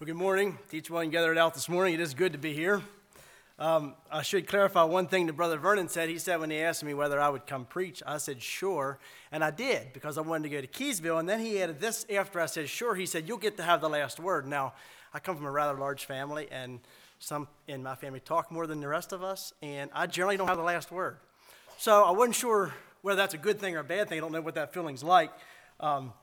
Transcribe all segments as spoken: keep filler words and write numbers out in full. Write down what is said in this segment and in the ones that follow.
Well, good morning to each one gathered out this morning. It is good to be here. Um, I should clarify one thing that Brother Vernon said. He said when he asked me whether I would come preach, I said sure, and I did because I wanted to go to Keysville. And then he added this after I said sure. He said, you'll get to have the last word. Now, I come from a rather large family, and some in my family talk more than the rest of us, and I generally don't have the last word. So I wasn't sure whether that's a good thing or a bad thing. I don't know what that feeling's like. Um,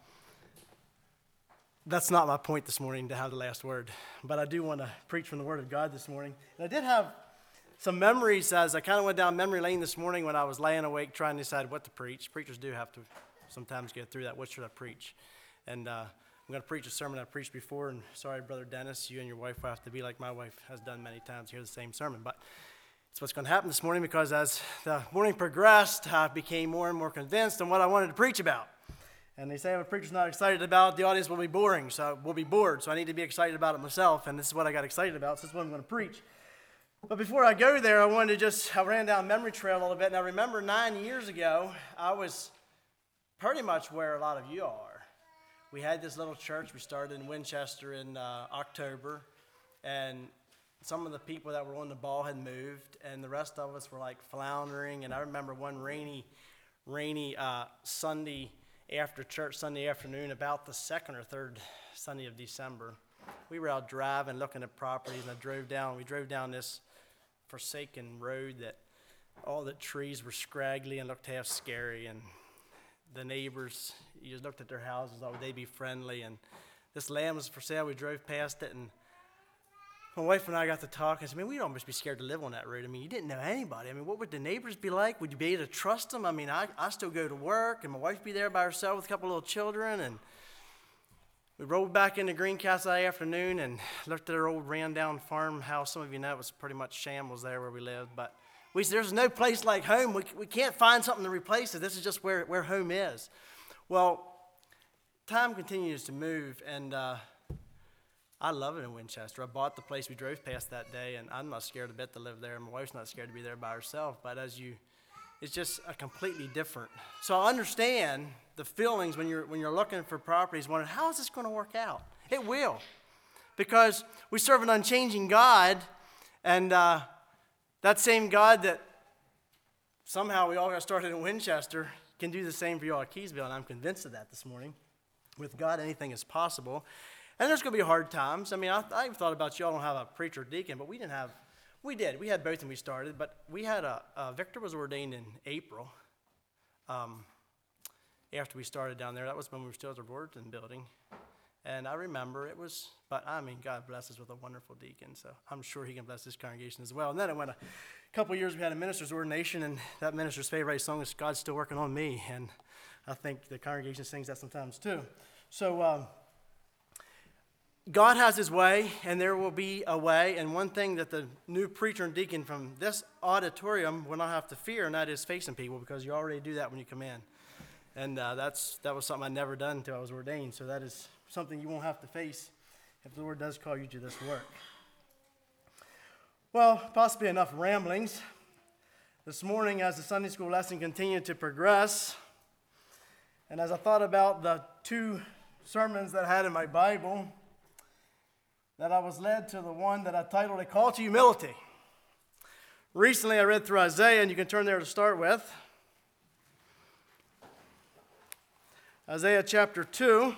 That's not my point this morning, to have the last word. But I do want to preach from the Word of God this morning. And I did have some memories as I kind of went down memory lane this morning when I was laying awake trying to decide what to preach. Preachers do have to sometimes get through that. What should I preach? And uh, I'm going to preach a sermon I preached before. And sorry, Brother Dennis, you and your wife will have to be like my wife has done many times, hear the same sermon. But it's what's going to happen this morning because as the morning progressed, I became more and more convinced on what I wanted to preach about. And they say if a preacher's not excited about it, the audience will be boring, so we'll be bored. So I need to be excited about it myself, and this is what I got excited about, so this is what I'm going to preach. But before I go there, I wanted to just, I ran down memory trail a little bit, and I remember nine years ago, I was pretty much where a lot of you are. We had this little church. We started in Winchester in uh, October, and some of the people that were on the ball had moved, and the rest of us were like floundering. And I remember one rainy, rainy uh, Sunday after church Sunday afternoon, about the second or third Sunday of December, we were out driving, looking at properties, and I drove down. We drove down this forsaken road that all the trees were scraggly and looked half scary, and the neighbors, you just looked at their houses, oh, would they be friendly? And this land was for sale. We drove past it, and my wife and I got to talk. I said, man, we'd almost be scared to live on that road. I mean, you didn't know anybody. I mean, what would the neighbors be like? Would you be able to trust them? I mean, I, I still go to work, and my wife be there by herself with a couple little children. And we rolled back into Greencastle that afternoon and looked at our old ran-down farmhouse. Some of you know it was pretty much shambles there where we lived. But we said, there's no place like home. We, we can't find something to replace it. This is just where, where home is. Well, time continues to move, and uh, I love it in Winchester. I bought the place we drove past that day, and I'm not scared a bit to live there. My wife's not scared to be there by herself, but as you, it's just a completely different. So I understand the feelings when you're when you're looking for properties, wondering, how is this going to work out? It will, because we serve an unchanging God, and uh, that same God that somehow we all got started in Winchester can do the same for you all at Keysville, and I'm convinced of that this morning. With God, anything is possible. And there's going to be hard times. I mean, I, I thought about you all don't have a preacher or deacon, but we didn't have, we did. We had both when we started, but we had a, uh, Victor was ordained in April um, after we started down there. That was when we were still at the Robertson building. And I remember it was, but I mean, God bless us with a wonderful deacon, so I'm sure he can bless this congregation as well. And then it went a couple of years, we had a minister's ordination, and that minister's favorite song is God's Still Working on Me, and I think the congregation sings that sometimes too. So, um, God has his way, and there will be a way, and one thing that the new preacher and deacon from this auditorium will not have to fear, and that is facing people, because you already do that when you come in. And uh, that's that was something I'd never done until I was ordained, so that is something you won't have to face if the Lord does call you to this work. Well, possibly enough ramblings. This morning, as the Sunday school lesson continued to progress, and as I thought about the two sermons that I had in my Bible, that I was led to the one that I titled A Call to Humility. Recently I read through Isaiah, and you can turn there to start with. Isaiah chapter two.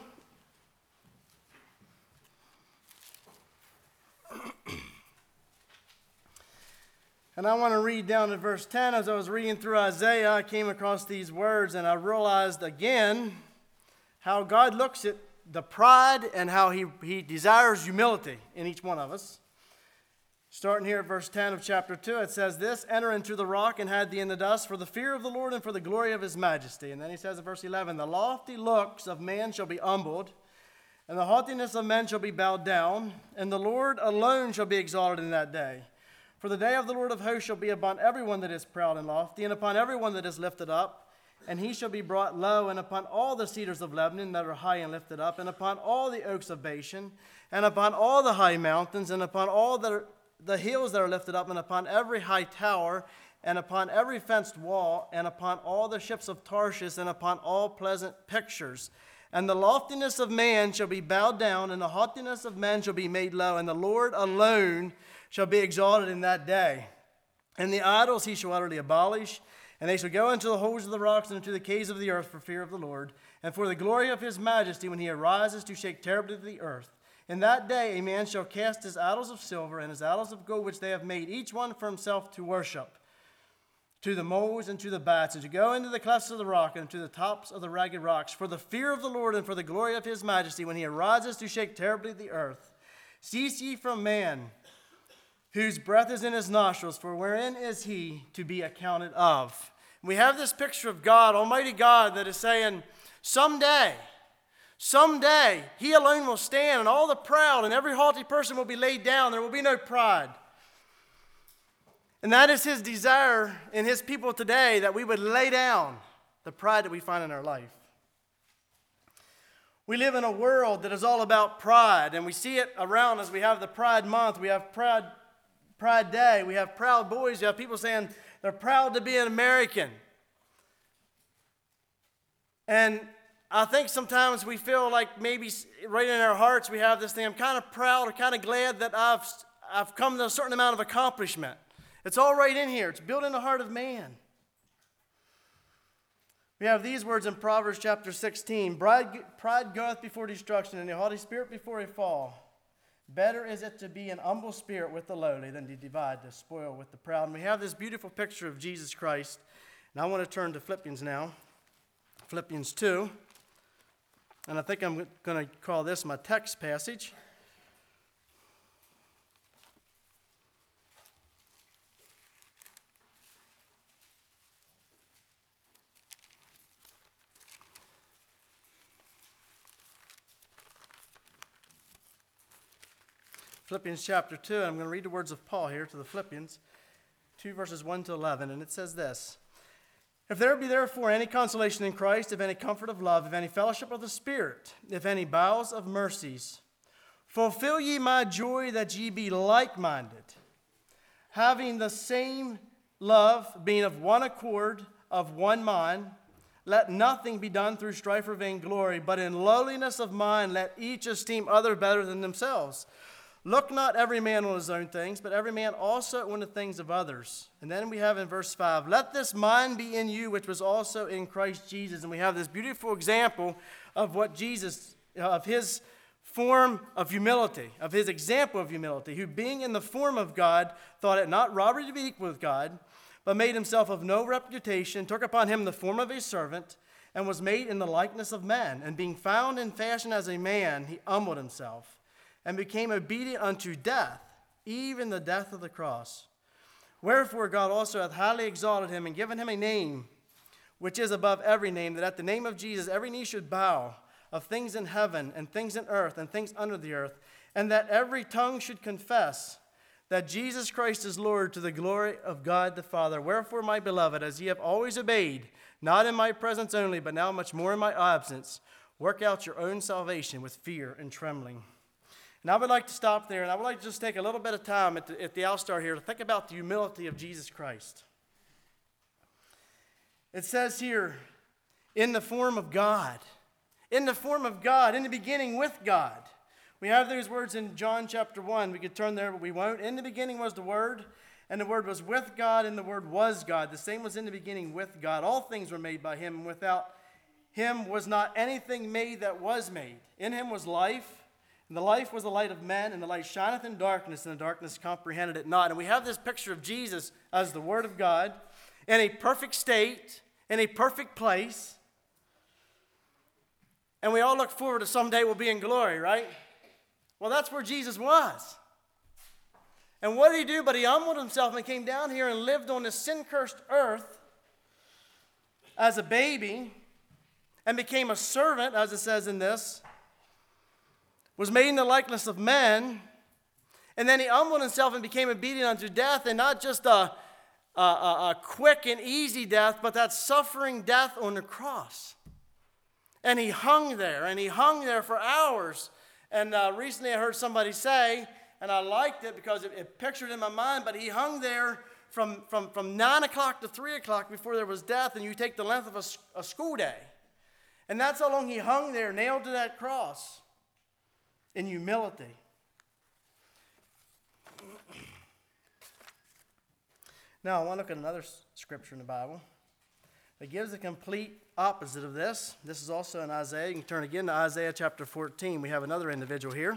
And I want to read down to verse ten. As I was reading through Isaiah, I came across these words, and I realized again how God looks at the pride and how he, he desires humility in each one of us. Starting here at verse ten of chapter two, it says this, enter into the rock and hide thee in the dust for the fear of the Lord and for the glory of his majesty. And then he says in verse eleven, the lofty looks of man shall be humbled, and the haughtiness of men shall be bowed down, and the Lord alone shall be exalted in that day. For the day of the Lord of hosts shall be upon everyone that is proud and lofty, and upon everyone that is lifted up. And he shall be brought low, and upon all the cedars of Lebanon that are high and lifted up, and upon all the oaks of Bashan, and upon all the high mountains, and upon all the, the hills that are lifted up, and upon every high tower, and upon every fenced wall, and upon all the ships of Tarshish, and upon all pleasant pictures, And the loftiness of man shall be bowed down, and the haughtiness of men shall be made low, and the Lord alone shall be exalted in that day. And the idols he shall utterly abolish, and they shall go into the holes of the rocks and into the caves of the earth for fear of the Lord, and for the glory of his majesty when he arises to shake terribly the earth. In that day a man shall cast his idols of silver and his idols of gold which they have made, each one for himself to worship, to the moles and to the bats, and to go into the clefts of the rock and to the tops of the ragged rocks, for the fear of the Lord and for the glory of his majesty when he arises to shake terribly the earth. Cease ye from man, whose breath is in his nostrils, for wherein is he to be accounted of? We have this picture of God, Almighty God, that is saying, someday, someday, he alone will stand, and all the proud and every haughty person will be laid down. There will be no pride. And that is his desire in his people today, that we would lay down the pride that we find in our life. We live in a world that is all about pride, and we see it around us. We have the Pride Month, we have Pride, Pride Day, we have Proud Boys, you have people saying they're proud to be an American. And I think sometimes we feel like maybe right in our hearts we have this thing, I'm kind of proud or kind of glad that I've, I've come to a certain amount of accomplishment. It's all right in here. It's built in the heart of man. We have these words in Proverbs chapter sixteen. Pride, pride goeth before destruction, and a haughty spirit before a fall. Better is it to be an humble spirit with the lowly than to divide the spoil with the proud. And we have this beautiful picture of Jesus Christ. And I want to turn to Philippians now. Philippians two. And I think I'm going to call this my text passage. Philippians chapter two, and I'm going to read the words of Paul here to the Philippians, two verses one to eleven, and it says this. If there be therefore any consolation in Christ, if any comfort of love, if any fellowship of the Spirit, if any bowels of mercies, fulfill ye my joy that ye be like-minded, having the same love, being of one accord, of one mind. Let nothing be done through strife or vainglory, but in lowliness of mind let each esteem other better than themselves. Look not every man on his own things, but every man also on the things of others. And then we have in verse five, let this mind be in you, which was also in Christ Jesus. And we have this beautiful example of what Jesus, of his form of humility, of his example of humility, who being in the form of God, thought it not robbery to be equal with God, but made himself of no reputation, took upon him the form of a servant, and was made in the likeness of men. And being found in fashion as a man, he humbled himself, and became obedient unto death, even the death of the cross. Wherefore God also hath highly exalted him, and given him a name which is above every name, that at the name of Jesus every knee should bow, of things in heaven, and things in earth, and things under the earth, and that every tongue should confess that Jesus Christ is Lord, to the glory of God the Father. Wherefore, my beloved, as ye have always obeyed, not in my presence only, but now much more in my absence, work out your own salvation with fear and trembling. And I would like to stop there, and I would like to just take a little bit of time at the, at the outstart here to think about the humility of Jesus Christ. It says here, in the form of God. In the form of God, in the beginning with God. We have those words in John chapter one. We could turn there, but we won't. In the beginning was the Word, and the Word was with God, and the Word was God. The same was in the beginning with God. All things were made by him, and without him was not anything made that was made. In him was life, and the life was the light of men, and the light shineth in darkness, and the darkness comprehended it not. And we have this picture of Jesus as the Word of God in a perfect state, in a perfect place. And we all look forward to someday we'll be in glory, right? Well, that's where Jesus was. And what did he do? But he humbled himself and came down here and lived on this sin-cursed earth as a baby and became a servant, as it says in this, was made in the likeness of men, and then he humbled himself and became obedient unto death, and not just a, a, a, a quick and easy death, but that suffering death on the cross. And he hung there, and he hung there for hours. And uh, recently I heard somebody say, and I liked it because it, it pictured in my mind, but he hung there from, from, from nine o'clock to three o'clock before there was death, and you take the length of a, a school day. And that's how long he hung there, nailed to that cross, in humility. Now, I want to look at another scripture in the Bible that gives the complete opposite of this. This is also in Isaiah. You can turn again to Isaiah chapter fourteen. We have another individual here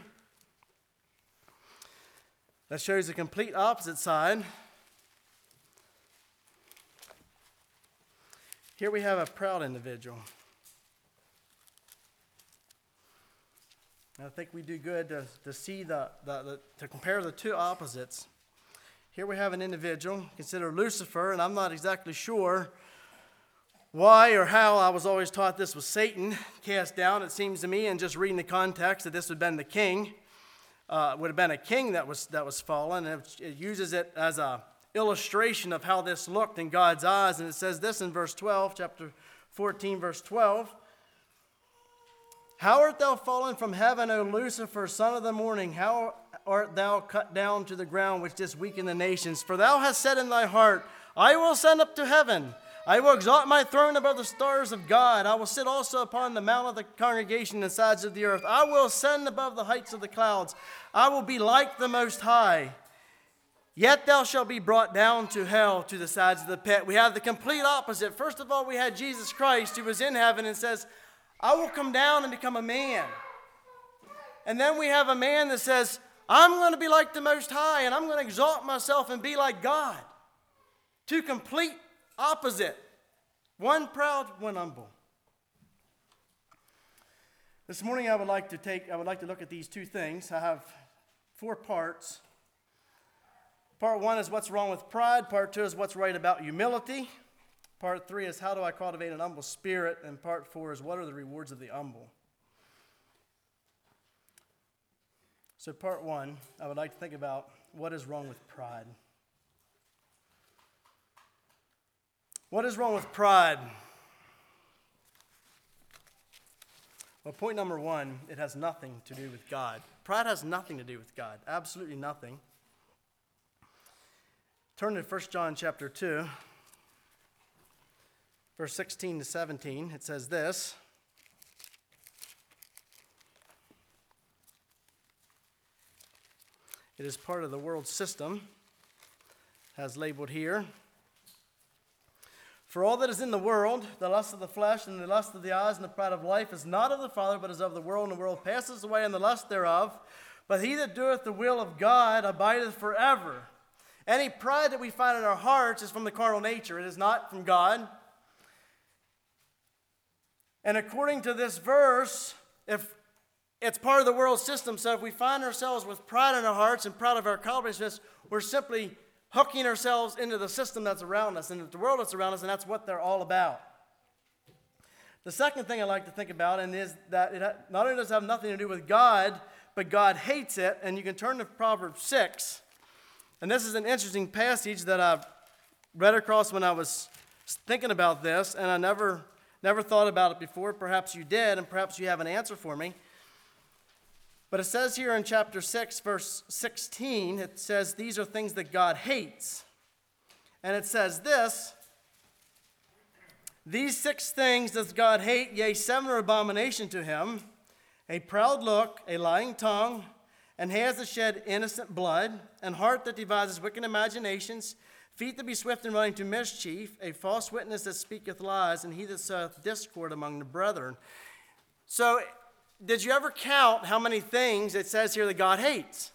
that shows the complete opposite side. Here we have a proud individual. And I think we do good to, to see the, the, the to compare the two opposites. Here we have an individual considered Lucifer, and I'm not exactly sure why or how. I was always taught this was Satan cast down. It seems to me, and just reading the context, that this would have been the king. Uh, would have been a king that was that was fallen. And it, it uses it as a illustration of how this looked in God's eyes. And it says this in verse twelve, chapter fourteen, verse twelve. How art thou fallen from heaven, O Lucifer, son of the morning? How art thou cut down to the ground, which didst weaken the nations? For thou hast said in thy heart, I will ascend up to heaven. I will exalt my throne above the stars of God. I will sit also upon the mount of the congregation and sides of the earth. I will ascend above the heights of the clouds. I will be like the Most High. Yet thou shalt be brought down to hell, to the sides of the pit. We have the complete opposite. First of all, we had Jesus Christ, who was in heaven and says, I will come down and become a man. And then we have a man that says, I'm going to be like the Most High, and I'm going to exalt myself and be like God. Two complete opposite. One proud, one humble. This morning I would like to take, I would like to look at these two things. I have four parts. Part one is what's wrong with pride. Part two is what's right about humility. Part three is how do I cultivate an humble spirit. And part four is what are the rewards of the humble. So part one, I would like to think about what is wrong with pride. What is wrong with pride? Well, point number one, it has nothing to do with God. Pride has nothing to do with God, absolutely nothing. Turn to First John chapter two, verse sixteen to seventeen. It says this. It is part of the world system, as labeled here. For all that is in the world, the lust of the flesh and the lust of the eyes and the pride of life is not of the Father, but is of the world, and the world passes away and the lust thereof. But he that doeth the will of God abideth forever. Any pride that we find in our hearts is from the carnal nature. It is not from God. And according to this verse, if it's part of the world system, so if we find ourselves with pride in our hearts and proud of our accomplishments, we're simply hooking ourselves into the system that's around us and the world that's around us, and that's what they're all about. The second thing I like to think about and is that it not only does it have nothing to do with God, but God hates it. And you can turn to Proverbs six. And this is an interesting passage that I read across when I was thinking about this, and I never, never thought about it before. Perhaps you did, and perhaps you have an answer for me. But it says here in chapter six, verse sixteen, it says, these are things that God hates. And it says this, these six things does God hate, yea, seven are abomination to him, a proud look, a lying tongue, and hands that shed innocent blood, and heart that devises wicked imaginations, feet that be swift in running to mischief, a false witness that speaketh lies, and he that soweth discord among the brethren. So, did you ever count how many things it says here that God hates?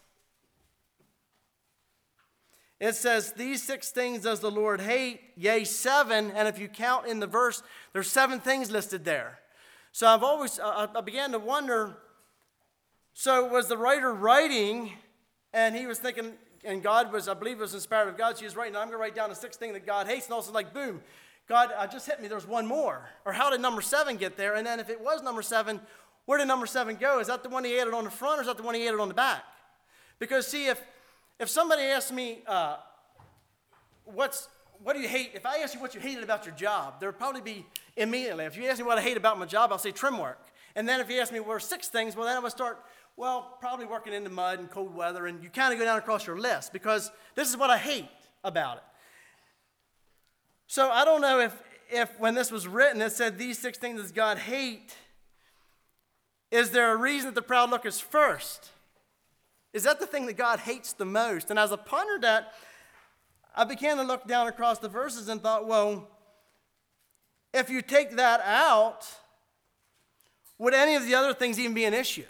It says, these six things does the Lord hate, yea, seven. And if you count in the verse, there's seven things listed there. So I've always, uh, I began to wonder, so was the writer writing, and he was thinking, and God was, I believe was inspired of God, so he was writing, I'm going to write down the sixth thing that God hates, and also like, boom, God uh, just hit me, there's one more. Or how did number seven get there? And then if it was number seven, where did number seven go? Is that the one he added on the front, or is that the one he added on the back? Because see, if if somebody asks me, uh, what's what do you hate? If I ask you what you hated about your job, there would probably be immediately. If you ask me what I hate about my job, I'll say trim work. And then if you ask me what are six things, well, then I would start, well, probably working in the mud and cold weather, and you kind of go down across your list, because this is what I hate about it. So I don't know if if when this was written, it said these six things does God hate, is there a reason that the proud look is first? Is that the thing that God hates the most? And as I pondered that, I began to look down across the verses and thought, well, if you take that out, would any of the other things even be an issue?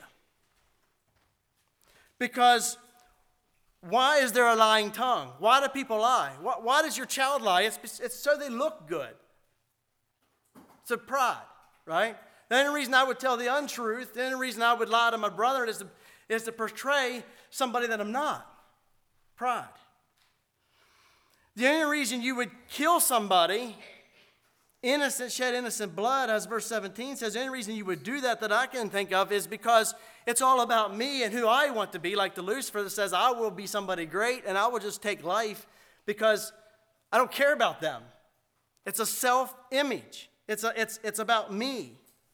Because why is there a lying tongue? Why do people lie? Why, why does your child lie? It's, it's so they look good. It's a pride, right? The only reason I would tell the untruth, the only reason I would lie to my brother is to, is to portray somebody that I'm not. Pride. The only reason you would kill somebody, innocent, shed innocent blood, as verse seventeen says, the only reason you would do that that I can think of is because it's all about me and who I want to be, like the Lucifer that says, I will be somebody great and I will just take life because I don't care about them. It's a self-image. It's, a, it's, it's about me.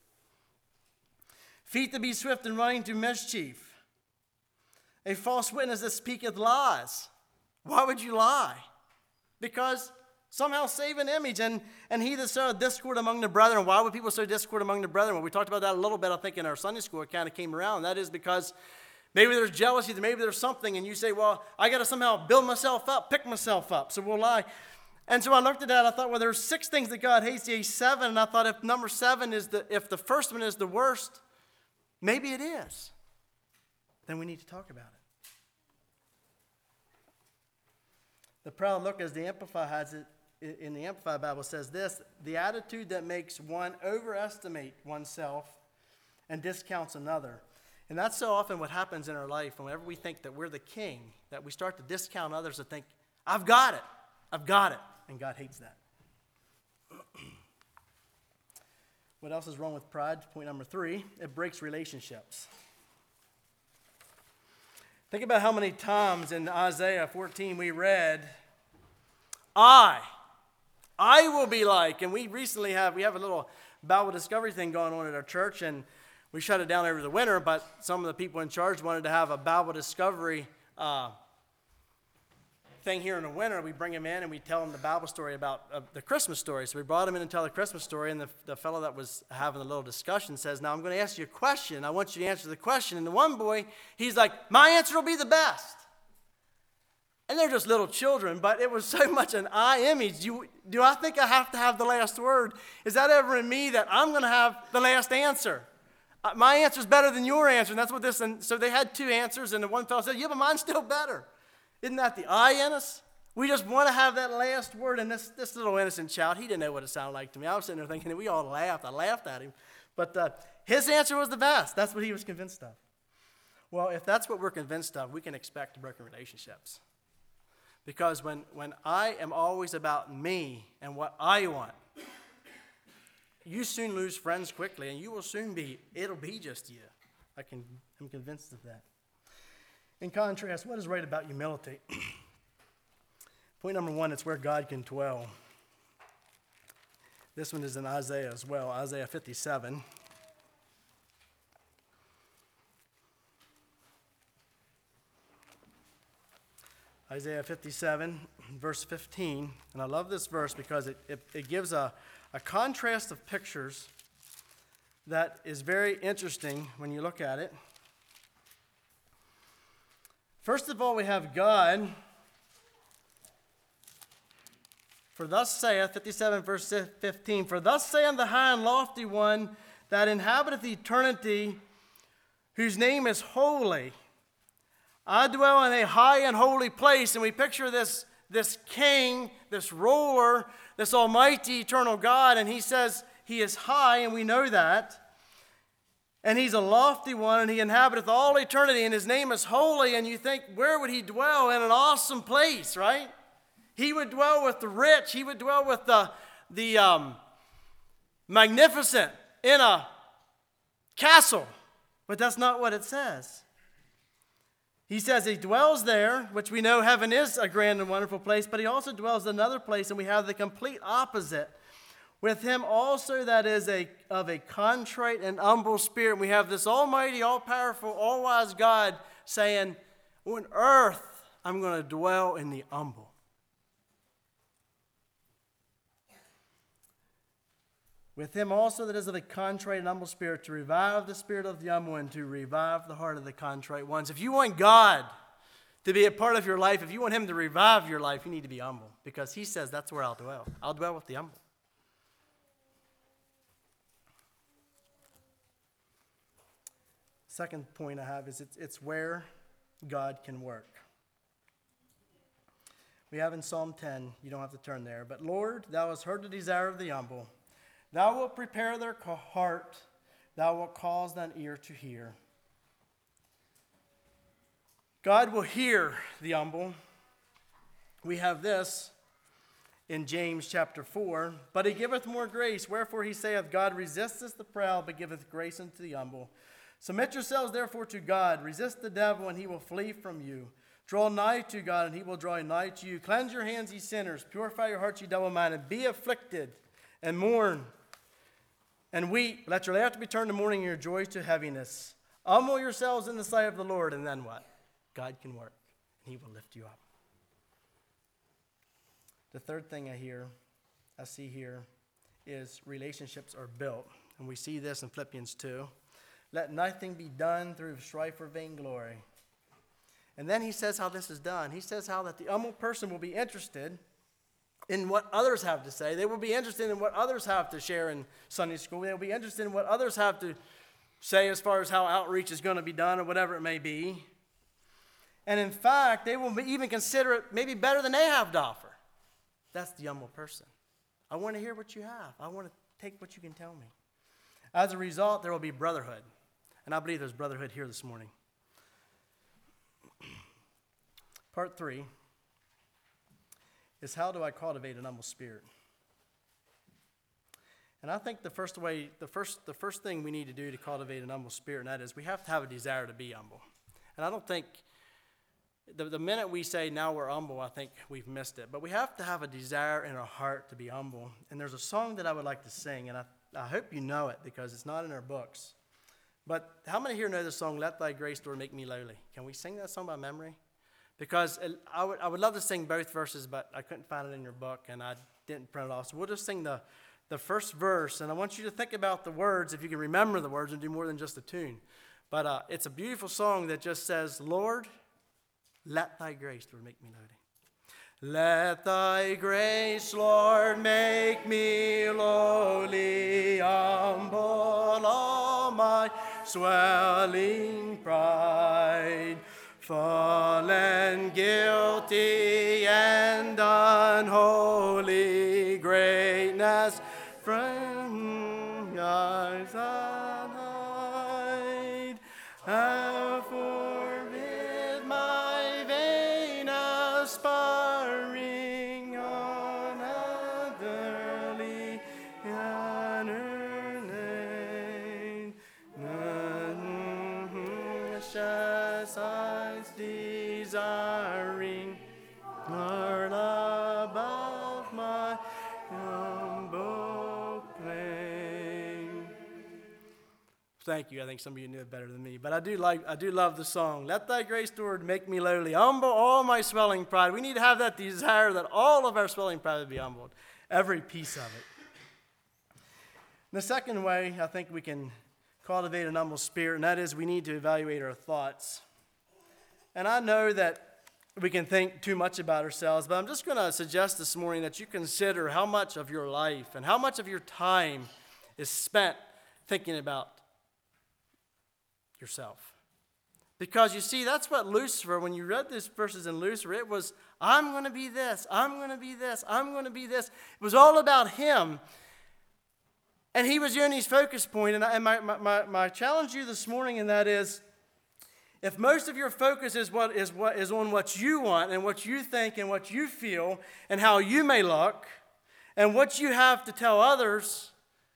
Feet to be swift and running to mischief. A false witness that speaketh lies. Why would you lie? Because somehow save an image, and, and he that soweth discord among the brethren. Why would people sow discord among the brethren? Well, we talked about that a little bit, I think, in our Sunday school. It kind of came around. That is because maybe there's jealousy, maybe there's something, and you say, well, I got to somehow build myself up, pick myself up, so we'll lie. And so I looked at that, I thought, well, there's six things that God hates. He hates seven, and I thought if number seven is the, if the first one is the worst, maybe it is. Then we need to talk about it. The proud look, as the Amplified has it, in the Amplified Bible says this: the attitude that makes one overestimate oneself and discounts another. And that's so often what happens in our life. Whenever we think that we're the king, that we start to discount others and think, I've got it, I've got it. And God hates that. What else is wrong with pride? Point number three, it breaks relationships. Think about how many times in Isaiah fourteen we read, I, I will be like, and we recently have, we have a little Bible discovery thing going on at our church, and we shut it down over the winter, but some of the people in charge wanted to have a Bible discovery uh, thing here in the winter. We bring them in and we tell them the Bible story about uh, the Christmas story. So we brought them in and tell the Christmas story, and the, the fellow that was having the little discussion says, now I'm going to ask you a question. I want you to answer the question. And the one boy, he's like, my answer will be the best. And they're just little children, but it was so much an I image. Do, you, do I think I have to have the last word? Is that ever in me that I'm going to have the last answer? Uh, my answer is better than your answer, and that's what this, and so they had two answers, and the one fellow said, yeah, but mine's still better. Isn't that the I in us? We just want to have that last word. And this, this little innocent child, he didn't know what it sounded like to me. I was sitting there thinking, we all laughed. I laughed at him. But uh, his answer was the best. That's what he was convinced of. Well, if that's what we're convinced of, we can expect broken relationships. Because when, when I am always about me and what I want, you soon lose friends quickly, and you will soon be, it'll be just you. I can, I'm convinced of that. In contrast, what is right about humility? Point number one, it's where God can dwell. This one is in Isaiah as well, Isaiah fifty-seven. Isaiah fifty-seven, verse fifteen. And I love this verse because it, it, it gives a, a contrast of pictures that is very interesting when you look at it. First of all, we have God. For thus saith, fifty-seven verse fifteen, for thus saith the high and lofty one that inhabiteth eternity, whose name is holy. I dwell in a high and holy place. And we picture this, this king, this ruler, this almighty eternal God, and he says he is high, and we know that. And he's a lofty one, and he inhabiteth all eternity, and his name is holy. And you think, where would he dwell? In an awesome place, right? He would dwell with the rich. He would dwell with the, the um, magnificent in a castle. But that's not what it says. He says he dwells there, which we know heaven is a grand and wonderful place, but he also dwells in another place, and we have the complete opposite. With him also that is a of a contrite and humble spirit. We have this almighty, all-powerful, all-wise God saying, on earth I'm going to dwell in the humble. With him also that is of a contrite and humble spirit, to revive the spirit of the humble and to revive the heart of the contrite ones. If you want God to be a part of your life, if you want him to revive your life, you need to be humble, because he says that's where I'll dwell. I'll dwell with the humble. Second point I have is it's, it's where God can work. We have in Psalm ten, you don't have to turn there, but Lord, thou hast heard the desire of the humble. Thou wilt prepare their heart. Thou wilt cause thine ear to hear. God will hear the humble. We have this in James chapter four. But he giveth more grace. Wherefore he saith, God resisteth the proud, but giveth grace unto the humble. Submit yourselves therefore to God. Resist the devil, and he will flee from you. Draw nigh to God, and he will draw nigh to you. Cleanse your hands, ye sinners. Purify your hearts, ye double-minded. Be afflicted, and mourn, and weep. Let your laughter be turned to mourning, and your joy to heaviness. Humble yourselves in the sight of the Lord, and then what? God can work, and he will lift you up. The third thing I hear, I see here, is relationships are built. And we see this in Philippians two. Let nothing be done through strife or vainglory. And then he says how this is done. He says how that the humble person will be interested in what others have to say. They will be interested in what others have to share in Sunday school. They will be interested in what others have to say as far as how outreach is going to be done or whatever it may be. And in fact, they will even consider it maybe better than they have to offer. That's the humble person. I want to hear what you have. I want to take what you can tell me. As a result, there will be brotherhood. And I believe there's brotherhood here this morning. Part three is, how do I cultivate an humble spirit? And I think the first way, the first, the first thing we need to do to cultivate an humble spirit, and that is we have to have a desire to be humble. And I don't think The, the minute we say now we're humble, I think we've missed it. But we have to have a desire in our heart to be humble. And there's a song that I would like to sing, and I, I hope you know it because it's not in our books. But how many here know the song, Let Thy Grace, Lord, Make Me Lowly? Can we sing that song by memory? Because it, I, would, I would love to sing both verses, but I couldn't find it in your book, and I didn't print it off. So we'll just sing the, the first verse, and I want you to think about the words, if you can remember the words, and do more than just a tune. But uh, it's a beautiful song that just says, Lord, let thy grace, Lord, make me lowly. Let thy grace, Lord, make me lowly, humble all my swelling pride, fallen, guilty, and unholy, greatness from eyes unhide. Have forbid my vain aspiring on otherly unearned, none eyes desiring are about my humble claim. Thank you. I think some of you knew it better than me, but I do like, I do love the song. Let thy grace, Lord, make me lowly, humble all my swelling pride. We need to have that desire that all of our swelling pride would be humbled, every piece of it. The second way I think we can cultivate an humble spirit, and that is we need to evaluate our thoughts. And I know that we can think too much about ourselves, but I'm just going to suggest this morning that you consider how much of your life and how much of your time is spent thinking about yourself. Because you see, that's what Lucifer, when you read these verses in Lucifer, it was, I'm going to be this, I'm going to be this, I'm going to be this. It was all about him. And he was Yoni's focus point. And, I, and my, my, my challenge to you this morning, and that is, if most of your focus is what is what is on what you want and what you think and what you feel and how you may look and what you have to tell others,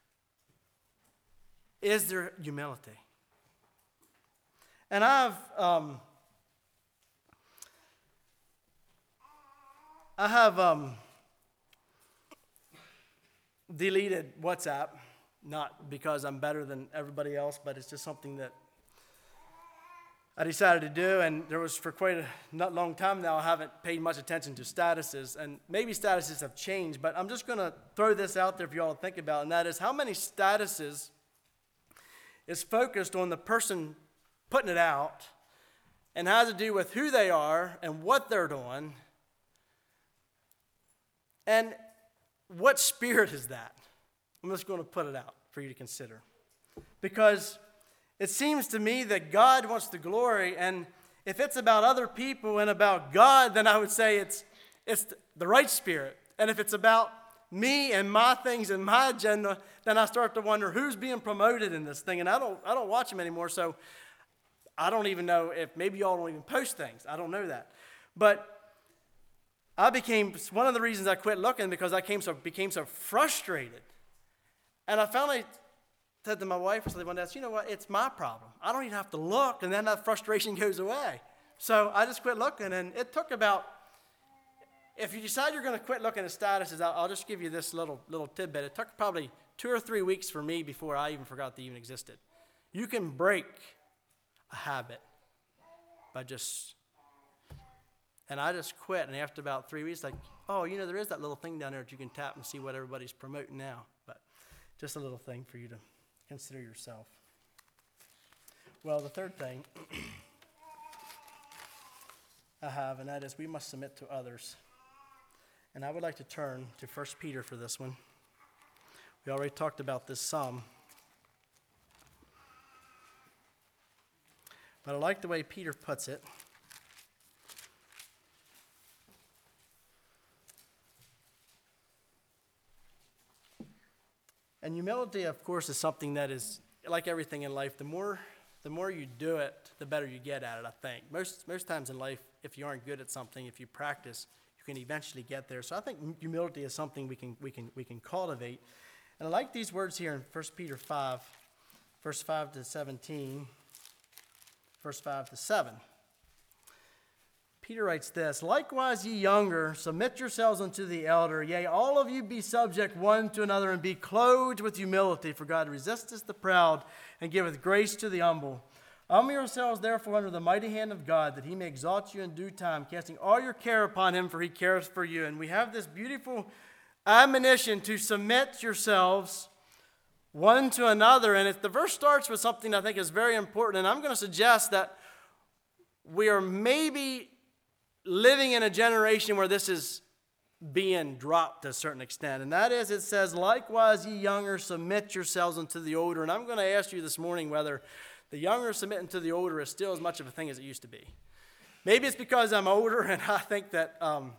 is there humility? And I've um, I have um, deleted WhatsApp, not because I'm better than everybody else, but it's just something that I decided to do, and there was for quite a not long time now, I haven't paid much attention to statuses, and maybe statuses have changed, but I'm just going to throw this out there for you all to think about, and that is how many statuses is focused on the person putting it out and has to do with who they are and what they're doing, and what spirit is that? I'm just going to put it out for you to consider, because it seems to me that God wants the glory, and if it's about other people and about God, then I would say it's it's the right spirit. And if it's about me and my things and my agenda, then I start to wonder who's being promoted in this thing. And I don't I don't watch them anymore, so I don't even know if maybe y'all don't even post things. I don't know that. But I became, one of the reasons I quit looking because I came so became so frustrated. And I finally said to my wife, I said one day, you know what, it's my problem. I don't even have to look, and then that frustration goes away. So I just quit looking, and it took about, if you decide you're going to quit looking at statuses, I'll, I'll just give you this little little tidbit. It took probably two or three weeks for me before I even forgot they even existed. You can break a habit by just, and I just quit, and after about three weeks, like, oh, you know, there is that little thing down there that you can tap and see what everybody's promoting now. But just a little thing for you to consider yourself. Well, the third thing I have, and that is we must submit to others. And I would like to turn to First Peter for this one. We already talked about this some. But I like the way Peter puts it. And humility, of course, is something that is, like everything in life, the more the more you do it, the better you get at it, I think. Most most times in life, if you aren't good at something, if you practice, you can eventually get there. So I think humility is something we can we can we can cultivate. And I like these words here in First Peter five, verse five to seventeen, verse five to seven. Peter writes this, likewise ye younger, submit yourselves unto the elder. Yea, all of you be subject one to another, and be clothed with humility. For God resisteth the proud, and giveth grace to the humble. Humble yourselves therefore under the mighty hand of God, that he may exalt you in due time, casting all your care upon him, for he cares for you. And we have this beautiful admonition to submit yourselves one to another. And it, the verse starts with something I think is very important, and I'm going to suggest that we are maybe living in a generation where this is being dropped to a certain extent. And that is, it says, likewise ye younger, submit yourselves unto the older. And I'm going to ask you this morning whether the younger submitting to the older is still as much of a thing as it used to be. Maybe it's because I'm older and I think that um,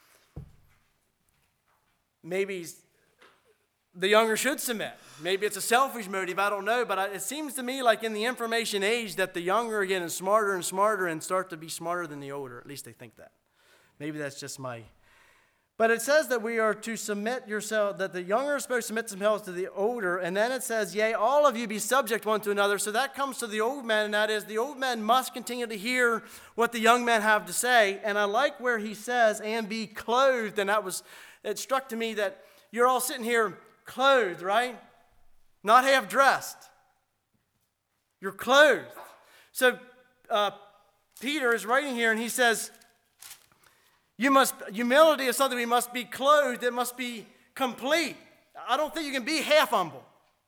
maybe the younger should submit. Maybe it's a selfish motive, I don't know. But I, it seems to me like in the information age that the younger are getting smarter and smarter and start to be smarter than the older. At least they think that. Maybe that's just my... But it says that we are to submit yourself, that the younger are supposed to submit themselves to the older. And then it says, yea, all of you be subject one to another. So that comes to the old man, and that is the old man must continue to hear what the young men have to say. And I like where he says, and be clothed. And that was, it struck to me that you're all sitting here clothed, right? Not half dressed. You're clothed. So uh, Peter is writing here and he says, you must, humility is something we must be clothed. It must be complete. I don't think you can be half humble.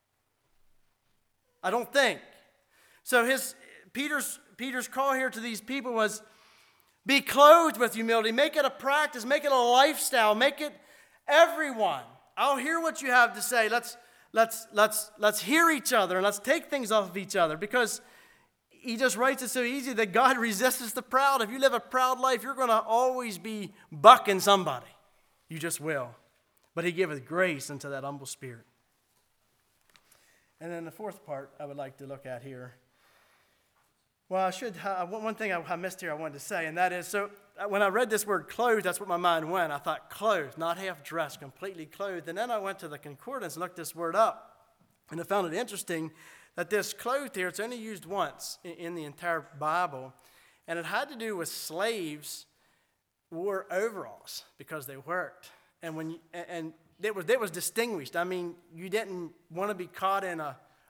I don't think. So his Peter's Peter's call here to these people was be clothed with humility. Make it a practice. Make it a lifestyle. Make it everyone. I'll hear what you have to say. Let's let's let's let's hear each other and let's take things off of each other, because he just writes it so easy that God resists the proud. If you live a proud life, you're going to always be bucking somebody. You just will. But he giveth grace unto that humble spirit. And then the fourth part I would like to look at here. Well, I should. Uh, one thing I, I missed here I wanted to say, and that is, so when I read this word clothed, that's what my mind went. I thought clothed, not half dressed, completely clothed. And then I went to the concordance and looked this word up. And I found it interesting that this clothed here, it's only used once in, in the entire Bible. And it had to do with slaves wore overalls because they worked. And when you, and it was, it was distinguished. I mean, you didn't want to be caught in a,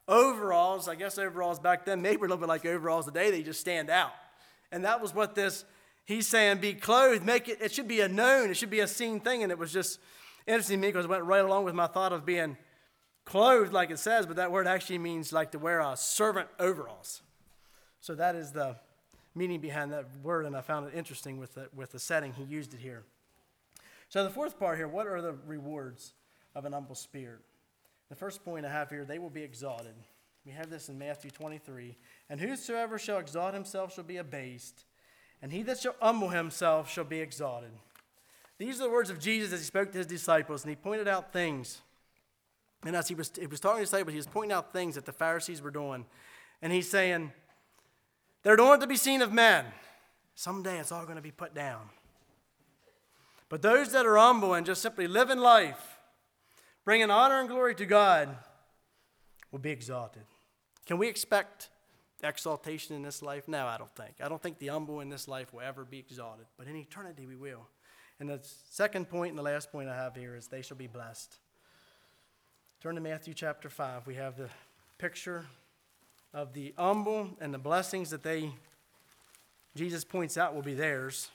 overalls. I guess overalls back then maybe were a little bit like overalls today. They just stand out. And that was what this, he's saying, be clothed. Make it, it should be a known, it should be a seen thing. And it was just interesting to me because it went right along with my thought of being clothed like it says, but that word actually means like to wear a servant overalls. So that is the meaning behind that word, and I found it interesting with the, with the setting he used it here. So the fourth part here, what are the rewards of an humble spirit? The first point I have here, they will be exalted. We have this in Matthew twenty-three. And whosoever shall exalt himself shall be abased, and he that shall humble himself shall be exalted. These are the words of Jesus as he spoke to his disciples, and he pointed out things. And as he was, he was talking to his disciples, he was pointing out things that the Pharisees were doing. And he's saying, they're doing it to be seen of men. Someday it's all going to be put down. But those that are humble and just simply live in life, bringing honor and glory to God, will be exalted. Can we expect exaltation in this life? No, I don't think. I don't think the humble in this life will ever be exalted. But in eternity we will. And the second point and the last point I have here is they shall be blessed. Turn to Matthew chapter five. We have the picture of the humble and the blessings that they, Jesus points out will be theirs.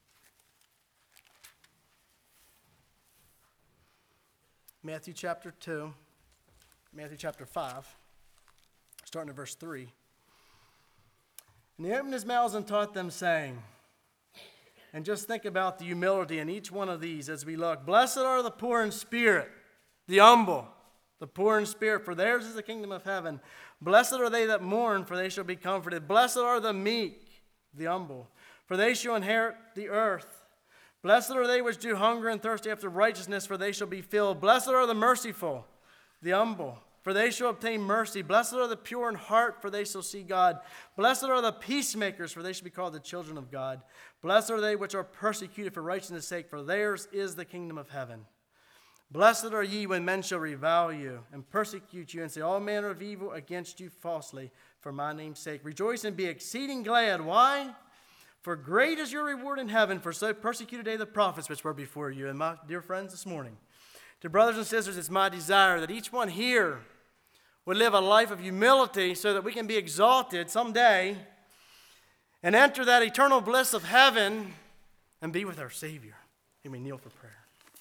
Matthew chapter two, Matthew chapter five, starting at verse three. And he opened his mouth and taught them, saying, and just think about the humility in each one of these as we look. Blessed are the poor in spirit, the humble, the poor in spirit, for theirs is the kingdom of heaven. Blessed are they that mourn, for they shall be comforted. Blessed are the meek, the humble, for they shall inherit the earth. Blessed are they which do hunger and thirst after righteousness, for they shall be filled. Blessed are the merciful, the humble, for they shall obtain mercy. Blessed are the pure in heart, for they shall see God. Blessed are the peacemakers, for they shall be called the children of God. Blessed are they which are persecuted for righteousness' sake, for theirs is the kingdom of heaven. Blessed are ye when men shall revile you and persecute you and say all manner of evil against you falsely for my name's sake. Rejoice and be exceeding glad. Why? For great is your reward in heaven, for so persecuted they the prophets which were before you. And my dear friends, this morning, to brothers and sisters, it's my desire that each one here would live a life of humility so that we can be exalted someday and enter that eternal bliss of heaven and be with our Savior. And we kneel for prayer.